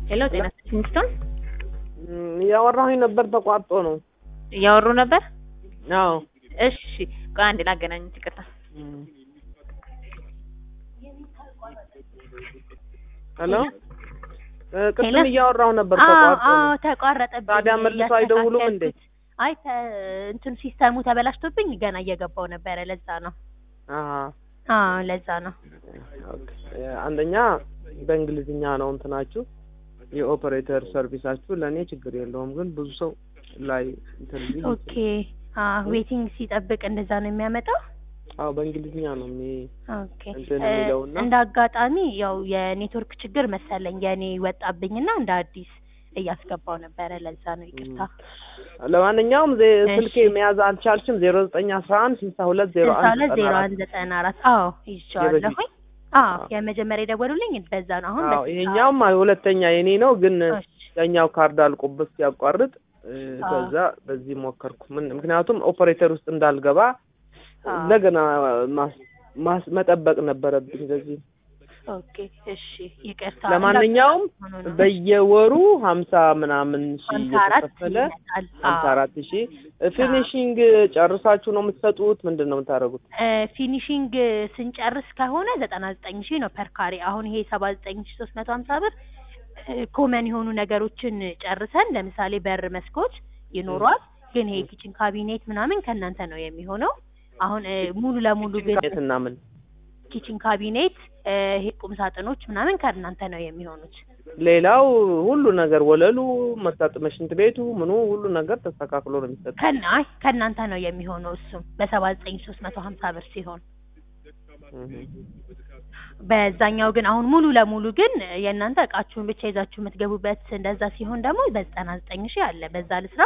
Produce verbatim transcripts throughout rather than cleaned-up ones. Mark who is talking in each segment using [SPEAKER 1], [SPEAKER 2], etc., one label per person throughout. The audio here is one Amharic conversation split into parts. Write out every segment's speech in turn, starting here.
[SPEAKER 1] ሄሎ ጤና ይስጥልኝ።
[SPEAKER 2] ያወራሁኝ ነበር ተቋርጦ ነው።
[SPEAKER 1] ያወሩ ነበር?
[SPEAKER 2] አዎ።
[SPEAKER 1] እሺ ቆይ አንዴ ላገናኝ ይቅርታ።
[SPEAKER 2] ሄሎ ቅድም እያወራሁ ነበር ተቋርጦ ነው።
[SPEAKER 1] አዎ ተቋረጠብኝ።
[SPEAKER 2] ታዲያ መልሶ አይደውሉም እንዴ?
[SPEAKER 1] አይ እንትን ሲስተሙ ተበላሽቶብኝ ገና እየገባው ነበር ለዛ ነው።
[SPEAKER 2] አሃ
[SPEAKER 1] አዎ ለዛ ነው።
[SPEAKER 2] ኦኬ አንደኛ በእንግሊዝኛ ነው እንትናችሁ የኦፐሬተር ሰርቪሳችሁ ለኔ ችግር የለውም ግን ብዙ ሰው ላይ እንትን ቢል
[SPEAKER 1] ኦኬ አዎ ዌቲንግ ሲጠብቅ እንደዛ ነው የሚያመጣው።
[SPEAKER 2] አዎ በእንግሊዝኛ ነው ሚ
[SPEAKER 1] ኦኬ
[SPEAKER 2] እንትን የሚለውና
[SPEAKER 1] እንደ አጋጣሚ ያው የኔትወርክ ችግር መሰለኝ የኔ ወጣብኝና እንደ አዲስ እያስገባው ነበር ለዛ ነው ይቅርታ።
[SPEAKER 2] ለማንኛውም ስልኬ መያዝ አልቻልሽም ዜሮ ዘጠኝ አስራ አንድ ስልሳ ሁለት ዜሮ አንድ
[SPEAKER 1] ዘጠና አራት አዎ ይቻላልኝ። አዎ የመጀመሪያ ደወሉልኝ በዛ ነው። አሁን
[SPEAKER 2] አዎ ይሄኛውም ሁለተኛ የኔ ነው ግን ያኛው ካርድ አልቆብስ ያቋርጥ ከዛ በዚህ ሞከርኩ ምን ምክንያቱም ኦፐሬተር ውስጥ እንዳልገባ ለገና ማስ መጠበቅ ነበረብኝ በዚህ።
[SPEAKER 1] ኦኬ እሺ ይቅርታ።
[SPEAKER 2] ለማንኛውም በየወሩ ሀምሳ ምናምን ሺህ እየተከፈለ ሀምሳ አራት ሺህ ፊኒሺንግ ጨርሳችሁ ነው የምትሰጡት ምንድነው የምታደርጉት?
[SPEAKER 1] ፊኒሺንግ ስንጨርስ ከሆነ ዘጠና ዘጠኝ ሺህ ነው ፐር ካሬ። አሁን ይሄ ሰባ ዘጠኝ ሺህ ሶስት መቶ ሀምሳ ብር ኮመን የሆኑ ነገሮችን ጨርሰን ለምሳሌ በር መስኮት ይኖራል ግን ይሄ ኪችን ካቢኔት ምናምን ከእናንተ ነው የሚሆነው። አሁን ሙሉ ለሙሉ ግን
[SPEAKER 2] እና ምን
[SPEAKER 1] ኪችን ካቢኔት ይሄ ቁም ሳጥኖች ምናምን ከእናንተ ነው የሚሆኑት።
[SPEAKER 2] ሌላው ሁሉ ነገር ወለሉ መታጠቢያ ሽንት ቤቱ ምኑ ሁሉ ነገር ተስተካክሎ ነው የሚሰጠው።
[SPEAKER 1] ከና አይ ከእናንተ ነው የሚሆነው እሱም በሰባ ዘጠኝ ሺህ ሶስት መቶ ሀምሳ ብር ሲሆን በዛኛው ግን አሁን ሙሉ ለሙሉ ግን የእናንተ እቃችሁን ብቻ ይዛችሁ የምትገቡበት እንደዛ ሲሆን ደግሞ በዘጠና ዘጠኝ ሺህ አለ በዛ ልስራ።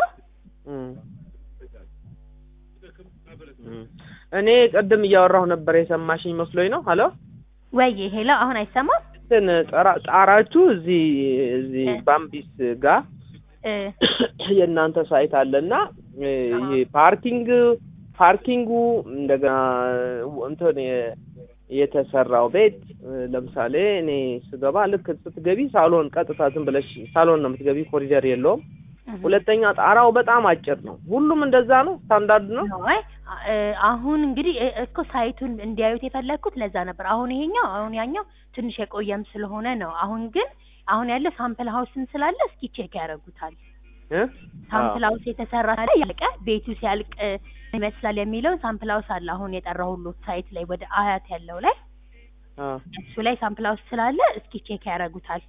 [SPEAKER 2] እኔ ቀደም እያወራሁ ነበር የሰማሽኝ መስሎኝ ነው። ሄሎ
[SPEAKER 1] ወይ ሄሎ አሁን አይሰማም?
[SPEAKER 2] እንትን ጣራችሁ እዚህ እዚህ ባምቢስ ጋር የእናንተ ሳይት አለና ይሄ ፓርኪንግ ፓርኪንጉ እንደገና እንትን የተሰራው ቤት ለምሳሌ እኔ ስገባ ልክ ስትገቢ ሳሎን ቀጥታ ዝም ብለሽ ሳሎን ነው የምትገቢ ኮሪደር የለውም። ሁለተኛ ጣራው በጣም አጭር ነው። ሁሉም እንደዛ ነው ስታንዳርድ ነው።
[SPEAKER 1] አይ አሁን እንግዲህ እኮ ሳይቱን እንዲያዩት የፈለኩት ለዛ ነበር። አሁን ይሄኛው አሁን ያኛው ትንሽ የቆየም ስለሆነ ነው። አሁን ግን አሁን ያለ ሳምፕል ሃውስን ስላለ እስኪ ቼክ ያደርጉታል። እ ሳምፕል ሃውስ የተሰራ አለ ያለቀ ቤቱ ሲያልቅ ይመስላል የሚለው ሳምፕል ሃውስ አለ አሁን የጠራሁት ሳይት ላይ ወደ አያት ያለው ላይ አ እሱ ላይ ሳምፕል ሃውስ ስላለ እስኪ ቼክ ያደርጉታል።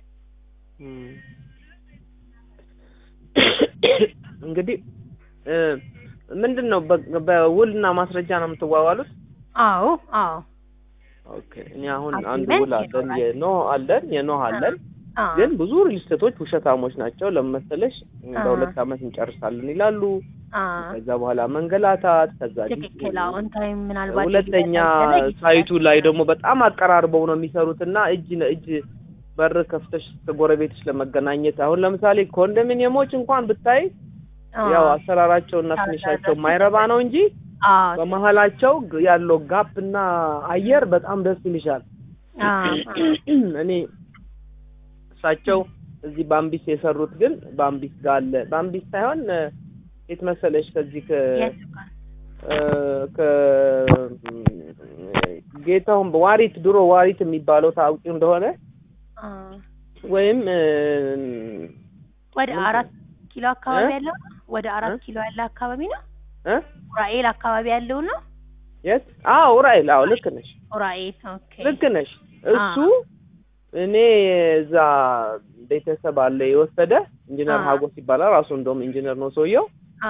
[SPEAKER 1] እንግዲህ
[SPEAKER 2] ምንድነው በውልና ማስረጃ ነው የምትዋዋሉት?
[SPEAKER 1] አዎ አዎ
[SPEAKER 2] ኦኬ እኔ አሁን አንድ ውል አለን የኖ አለን የኖ አለን ግን ብዙ ሪልስቴቶች ውሸታሞች ናቸው። ለምሳሌሽ በሁለት አመት እንጨርሳለን ይላሉ። ከዛ በኋላ መንገላታት ከዛ
[SPEAKER 1] ትክክል አሁን ታይም ምናልባት
[SPEAKER 2] ሁለተኛ ሳይቱ ላይ ደግሞ በጣም አቀራርበው ነው የሚሰሩትና እጅ ለእጅ በር ከፍተሽ ከጎረቤትሽ ለመገናኘት አሁን ለምሳሌ ኮንዶሚኒየሞች እንኳን ብታይ ያው አሰራራቸውና ትንሻቸው ማይረባ ነው እንጂ በመሃላቸው ያለው ጋፕና አየር በጣም ደስ ይልሻል። እኔ ሳቸው እዚህ ባምቢስ የሰሩት ግን ባምቢስ ጋር አለ ባምቢስ ሳይሆን የት መሰለሽ ከዚህ ከ ከ ጌታውን ዋሪት ድሮ ዋሪት የሚባለው ታውቂው እንደሆነ ወይም
[SPEAKER 1] ወደ አራት ኪሎ አካባቢ ያለው ወደ አራት ኪሎ ያለ አካባቢ ነው እ ኡራኤል አካባቢ ያለው ነው።
[SPEAKER 2] የት? አዎ ኡራኤል። አዎ ልክ ነሽ
[SPEAKER 1] ኡራኤል። ኦኬ
[SPEAKER 2] ልክ ነሽ። እሱ እኔ እዛ ቤተሰብ አለ የወሰደ ኢንጂነር ሀጎስ ይባላል። ራሱ እንደውም ኢንጂነር ነው ሰውየው። አ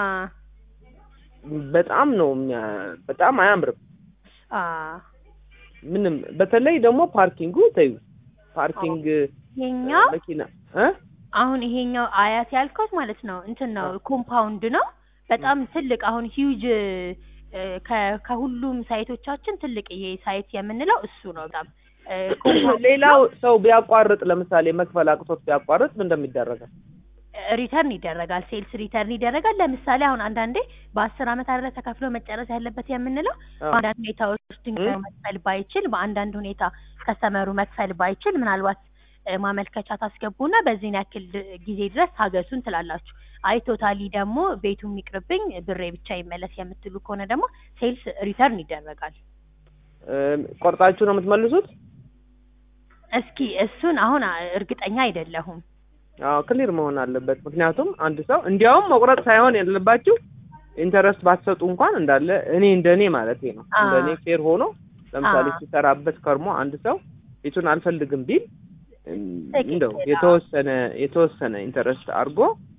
[SPEAKER 2] በጣም ነው በጣም አያምርም። አ ምንም በተለይ ደግሞ ፓርኪንጉ ተዩ ፓርኪንግ
[SPEAKER 1] ይሄኛው
[SPEAKER 2] መኪና እ
[SPEAKER 1] አሁን ይሄኛው አያት ያልከው ማለት ነው እንትን ነው ኮምፓውንድ ነው በጣም ትልቅ አሁን ሂውጅ ከሁሉም ሳይቶቻችን ትልቅ ይሄ ሳይት የምንለው እሱ ነው። በጣም
[SPEAKER 2] ሌላው ሰው ቢያቋርጥ ለምሳሌ መክፈል አቅቶት ቢያቋርጥ ምን እንደሚደረግ
[SPEAKER 1] ሪተርን ይደረጋል። ሴልስ ሪተርን ይደረጋል። ለምሳሌ አሁን አንዳንዴ በአስር አመት አይደለ ተከፍሎ መጨረስ ያለበት የምንለው አንዳንድ ሁኔታዎች ድንገት መክፈል ባይችል በአንዳንድ ሁኔታ ከስተመሩ መክፈል ባይችል ምናልባት ማመልከቻ ታስገቡና በዚህን ያክል ጊዜ ድረስ ታገሱን ትላላችሁ። አይ ቶታሊ ደግሞ ቤቱ የሚቅርብኝ ብሬ ብቻ ይመለስ የምትሉ ከሆነ ደግሞ ሴልስ ሪተርን ይደረጋል።
[SPEAKER 2] ቆርጣችሁ ነው የምትመልሱት?
[SPEAKER 1] እስኪ እሱን አሁን እርግጠኛ አይደለሁም።
[SPEAKER 2] አዎ ክሊር መሆን አለበት። ምክንያቱም አንድ ሰው እንዲያውም መቁረጥ ሳይሆን ያለባችሁ ኢንተረስት ባትሰጡ እንኳን እንዳለ እኔ እንደኔ ማለት ነው እንደኔ ፌር ሆኖ ለምሳሌ ሲሰራበት ከርሞ አንድ ሰው ቤቱን አልፈልግም ቢል እንደው የተወሰነ የተወሰነ ኢንተረስት አድርጎ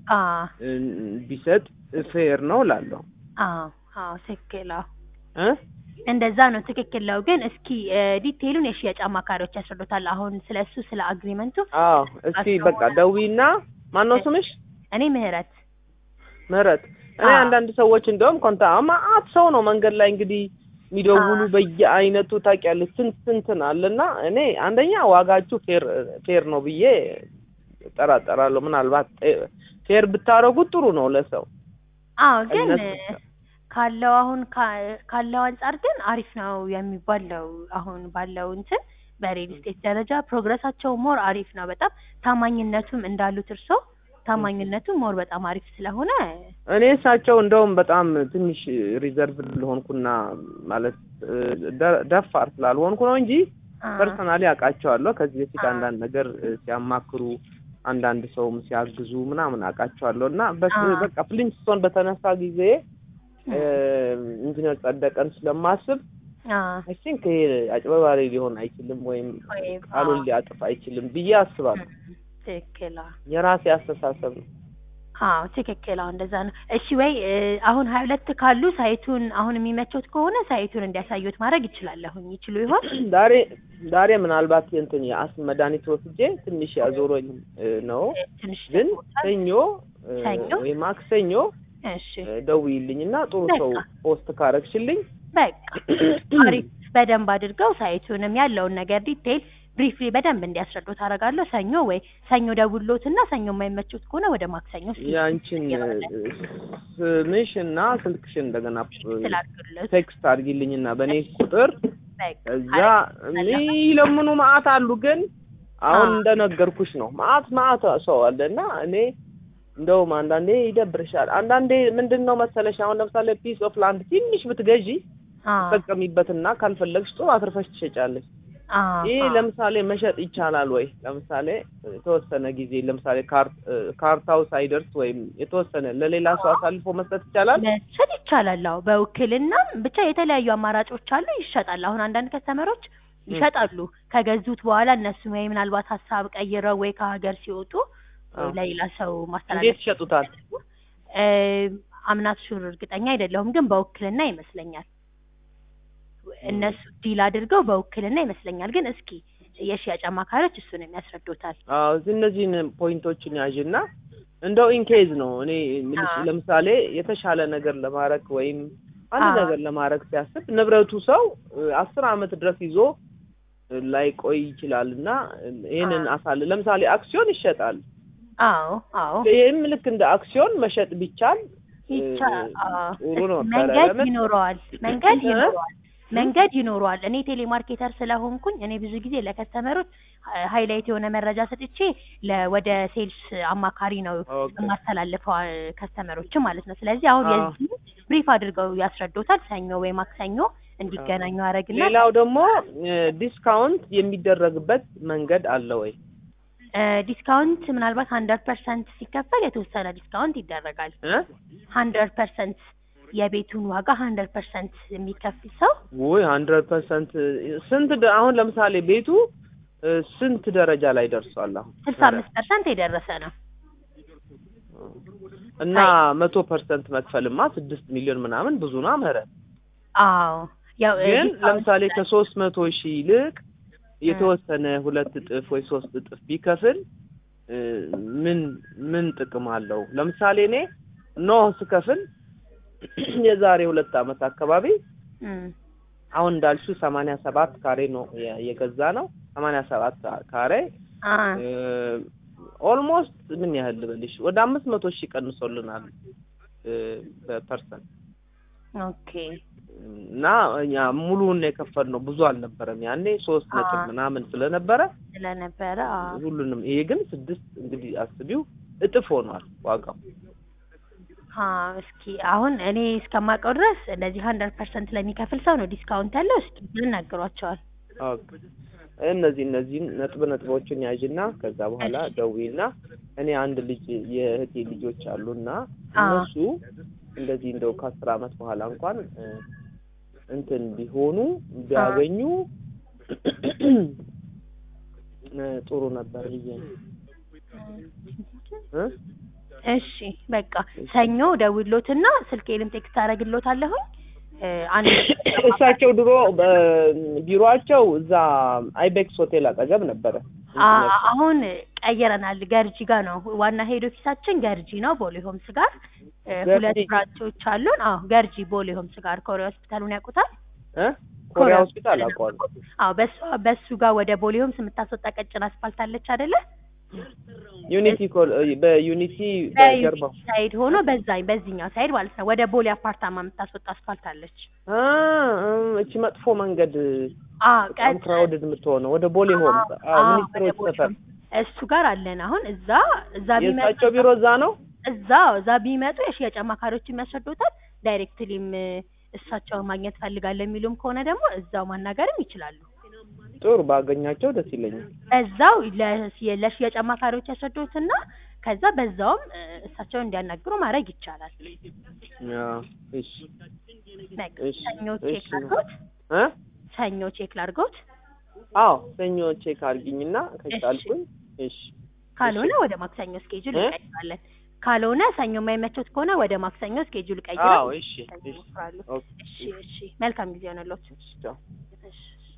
[SPEAKER 2] ቢሰጥ ፌር ነው እላለሁ።
[SPEAKER 1] አዎ አዎ ትክክል
[SPEAKER 2] እ
[SPEAKER 1] እንደዛ ነው ትክክል ነው። ግን እስኪ ዲቴይሉን የሽያጭ አማካሪዎች ያስረዱታል አሁን ስለሱ ስለ አግሪመንቱ።
[SPEAKER 2] አዎ እስኪ በቃ ደዊና ማን ነው ስምሽ?
[SPEAKER 1] እኔ ምህረት
[SPEAKER 2] ምህረት። እኔ አንዳንድ ሰዎች እንደውም ኮንታ ማአት ሰው ነው መንገድ ላይ እንግዲህ የሚደውሉ በየአይነቱ ታውቂያለሽ ስንት ስንት አለና እኔ አንደኛ ዋጋችሁ ፌር ፌር ነው ብዬ ጠራጠራለሁ። ምናልባት ፌር ብታረጉት ጥሩ ነው ለሰው።
[SPEAKER 1] አዎ ግን ካለው አሁን ካለው አንፃር ግን አሪፍ ነው የሚባለው አሁን ባለው እንትን በሪል ስቴት ደረጃ ፕሮግረሳቸው ሞር አሪፍ ነው። በጣም ታማኝነቱም እንዳሉት እርሶ ታማኝነቱ ሞር በጣም አሪፍ ስለሆነ
[SPEAKER 2] እኔ እሳቸው እንደውም በጣም ትንሽ ሪዘርቭ ልሆንኩና ማለት ደፋር ስላልሆንኩ ነው እንጂ ፐርሰናሊ አውቃቸዋለሁ። ከዚህ በፊት አንዳንድ ነገር ሲያማክሩ አንዳንድ ሰውም ሲያግዙ ምናምን አውቃቸዋለሁ እና በቃ ፍሊንስቶን በተነሳ ጊዜ ኢንጂነር ጸደቀን ስለማስብ አይ ቲንክ አጭበርባሪ ሊሆን አይችልም ወይም ቃሉን ሊያጥፍ አይችልም ብዬ አስባለሁ።
[SPEAKER 1] ትክክል
[SPEAKER 2] የራሴ አስተሳሰብ ነው።
[SPEAKER 1] አዎ ትክክል እንደዛ ነው። እሺ ወይ አሁን ሀያ ሁለት ካሉ ሳይቱን አሁን የሚመቸውት ከሆነ ሳይቱን እንዲያሳዩት ማድረግ ይችላልሁኝ ይችሉ ይሆን?
[SPEAKER 2] ዛሬ ዛሬ ምናልባት እንትን የአስም መድኃኒት ወስጄ ትንሽ ያዞረኝ ነው። ግን ሰኞ ወይ ማክሰኞ እሺ ደውይልኝና ጥሩ ሰው ፖስት ካረክሽልኝ
[SPEAKER 1] በቃ አሪፍ በደንብ አድርገው ሳይቱንም ያለውን ነገር ዲቴል ብሪፍሊ በደንብ እንዲያስረዱት አደርጋለሁ። ሰኞ ወይ ሰኞ ደውሎትና ሰኞ የማይመቹት ከሆነ ወደ ማክሰኞ
[SPEAKER 2] ያንቺን ስምሽና ስልክሽን እንደገና ቴክስት አድርጊልኝና በኔ ቁጥር እዛ ለምኑ ማአት አሉ። ግን አሁን እንደነገርኩሽ ነው ማአት ማአት ሰው አለና እኔ እንደውም አንዳንዴ ይደብርሻል። አንዳንዴ ምንድነው መሰለሽ አሁን ለምሳሌ ፒስ ኦፍ ላንድ ትንሽ ብትገዢ ተጠቀሚበትና ካልፈለግሽ ጥሩ አትርፈሽ ትሸጫለሽ። ይሄ ለምሳሌ መሸጥ ይቻላል ወይ? ለምሳሌ የተወሰነ ጊዜ ለምሳሌ ካርታው ሳይደርስ ወይም የተወሰነ ለሌላ ሰው አሳልፎ መስጠት ይቻላል?
[SPEAKER 1] መስጠት ይቻላል። አዎ በውክልና ብቻ የተለያዩ አማራጮች አሉ። ይሸጣል። አሁን አንዳንድ ከስተመሮች ይሸጣሉ ከገዙት በኋላ እነሱ ወይ ምናልባት ሐሳብ ቀይረው ወይ ከሀገር ሲወጡ ለሌላ ሰው ማስተላለፍ
[SPEAKER 2] እንዴት ይሸጡታል?
[SPEAKER 1] አምናት ሹር እርግጠኛ አይደለሁም ግን በውክልና ይመስለኛል እነሱ ዲል አድርገው በውክልና ይመስለኛል። ግን እስኪ የሽያጭ አማካሪዎች እሱን የሚያስረዱታል።
[SPEAKER 2] አዎ እነዚህን ፖይንቶችን ያዥና እንደው ኢንኬዝ ነው እኔ ለምሳሌ የተሻለ ነገር ለማረክ ወይም አንድ ነገር ለማረክ ሲያስብ ንብረቱ ሰው አስር አመት ድረስ ይዞ ላይ ቆይ ይችላልና ይሄንን አሳል ለምሳሌ አክሲዮን ይሸጣል።
[SPEAKER 1] አዎ አዎ
[SPEAKER 2] ይሄም ልክ እንደ አክሲዮን መሸጥ ቢቻል
[SPEAKER 1] ይቻላል። አዎ መንገድ ይኖረዋል መንገድ ይኖረዋል መንገድ ይኖረዋል። እኔ ቴሌማርኬተር ስለሆንኩኝ እኔ ብዙ ጊዜ ለከስተመሮች ሃይላይት የሆነ መረጃ ሰጥቼ ለወደ ሴልስ አማካሪ ነው ማስተላለፈው ከስተመሮች ማለት ነው። ስለዚህ አሁን የዚህ ብሪፍ አድርገው ያስረዱታል። ሰኞ ወይ ማክሰኞ እንዲገናኙ አረግና
[SPEAKER 2] ሌላው ደግሞ ዲስካውንት የሚደረግበት መንገድ አለ ወይ?
[SPEAKER 1] ዲስካውንት ምናልባት መቶ ፐርሰንት ሲከፈል የተወሰነ ዲስካውንት ይደረጋል። መቶ ፐርሰንት የቤቱን ዋጋ መቶ ፐርሰንት የሚከፍል ሰው
[SPEAKER 2] ወይ መቶ ፐርሰንት ስንት አሁን ለምሳሌ ቤቱ ስንት ደረጃ ላይ ደርሷል? አሁን
[SPEAKER 1] ስልሳ አምስት ፐርሰንት የደረሰ ነው
[SPEAKER 2] እና መቶ ፐርሰንት መክፈልማ ስድስት ሚሊዮን ምናምን ብዙ ነው ምህረት።
[SPEAKER 1] አዎ ያው
[SPEAKER 2] ግን ለምሳሌ ከሶስት መቶ ሺህ ይልቅ የተወሰነ ሁለት እጥፍ ወይ ሶስት እጥፍ ቢከፍል ምን ምን ጥቅም አለው? ለምሳሌ እኔ ኖ ስከፍል የዛሬ ሁለት አመት አካባቢ አሁን እንዳልሽው ሰማንያ ሰባት ካሬ ነው የገዛ ነው። ሰማንያ ሰባት ካሬ ኦልሞስት ምን ያህል ልበልሽ ወደ አምስት መቶ ሺህ ቀንሶልናል በፐርሰንት።
[SPEAKER 1] ኦኬ
[SPEAKER 2] እና ያ ሙሉውን የከፈልነው ብዙ አልነበረም ያኔ ሶስት ነጥብ ምናምን ስለነበረ
[SPEAKER 1] ስለነበረ
[SPEAKER 2] ሁሉንም ይሄ ግን ስድስት እንግዲህ አስቢው እጥፍ ሆኗል ዋጋው።
[SPEAKER 1] አ እስኪ አሁን እኔ እስከማውቀው ድረስ እንደዚህ መቶ ፐርሰንት ለሚከፍል ሰው ነው ዲስካውንት ያለው። እስኪ ምን ነግሯቸዋል?
[SPEAKER 2] ኦኬ እነዚህ እነዚህ ነጥብ ነጥቦችን ያዥና ከዛ በኋላ ደውይና እኔ አንድ ልጅ የእህቴ ልጆች አሉና እነሱ እንደዚህ እንደው ከአስር አመት በኋላ እንኳን እንትን ቢሆኑ ቢያገኙ ጥሩ ነበር ብዬ ነው።
[SPEAKER 1] እሺ በቃ ሰኞ ደውሎትና ስልኬንም ቴክስት አደርግልዎታለሁ። አንድ
[SPEAKER 2] እሳቸው ድሮ ቢሮአቸው እዛ አይቤክስ ሆቴል አጠገብ ነበረ።
[SPEAKER 1] አሁን ቀየረናል። ገርጂ ጋር ነው ዋና ሄድ ኦፊሳችን ገርጂ ነው ቦሌ ሆምስ ጋር ሁለት ብራንቾች አሉን። አዎ ገርጂ ቦሌ ሆምስ ጋር ኮሪያ ሆስፒታሉን ያውቁታል?
[SPEAKER 2] እ ኮሪያ ሆስፒታል አውቀዋለሁ።
[SPEAKER 1] አዎ በሱ በሱ ጋር ወደ ቦሌ ሆምስ የምታስወጣ ቀጭን አስፋልት አለች አይደለ?
[SPEAKER 2] ዩኒቲ ኮል በዩኒቲ በጀርባው
[SPEAKER 1] ሳይድ ሆኖ በዛኝ በዚህኛው ሳይድ ማለት ነው ወደ ቦሌ አፓርታማ የምታስወጣ አስፋልት አለች።
[SPEAKER 2] አ እቺ መጥፎ መንገድ
[SPEAKER 1] አ
[SPEAKER 2] በጣም ክራውድድ የምትሆነው ወደ ቦሌ ሆምስ አ ሚኒስትሮች ሰፈር
[SPEAKER 1] እሱ ጋር አለን። አሁን እዛ እዛ ቢመጡ
[SPEAKER 2] የሳቸው ቢሮ እዛ ነው።
[SPEAKER 1] እዛ እዛ ቢመጡ የሽያጭ አማካሪዎች የሚያስረዱታል። ዳይሬክትሊም እሳቸውን ማግኘት ፈልጋለሁ የሚሉም ከሆነ ደግሞ እዛው ማናገርም ይችላሉ።
[SPEAKER 2] ጥሩ ባገኛቸው ደስ ይለኛል።
[SPEAKER 1] እዛው ለሽያጭ አማካሪዎች ያስረዱትና ከዛ በዛውም እሳቸውን እንዲያናግሩ ማድረግ ይቻላል።
[SPEAKER 2] አዎ እሺ
[SPEAKER 1] እሺ ሰኞ ቼክ አድርጎት እ ሰኞ ቼክ ላድርጎት።
[SPEAKER 2] አዎ ሰኞ ቼክ አድርጊኝና ከቻልኩኝ እሺ
[SPEAKER 1] ካልሆነ ወደ ማክሰኞ ስኬጁል እንቀይራለን። ካልሆነ ሰኞ የማይመቾት ከሆነ ወደ ማክሰኞ ስኬጁል ቀይራለን።
[SPEAKER 2] አዎ እሺ እሺ
[SPEAKER 1] እሺ እሺ መልካም ጊዜ ሆነልዎት።
[SPEAKER 2] እሺ